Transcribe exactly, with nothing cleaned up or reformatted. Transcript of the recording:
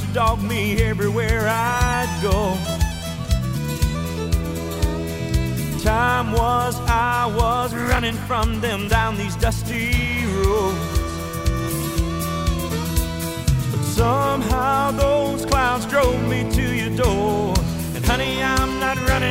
dogged me everywhere I'd go. Time was I was running from them down these dusty roads. But somehow those clouds drove me to your door. And honey, I'm not running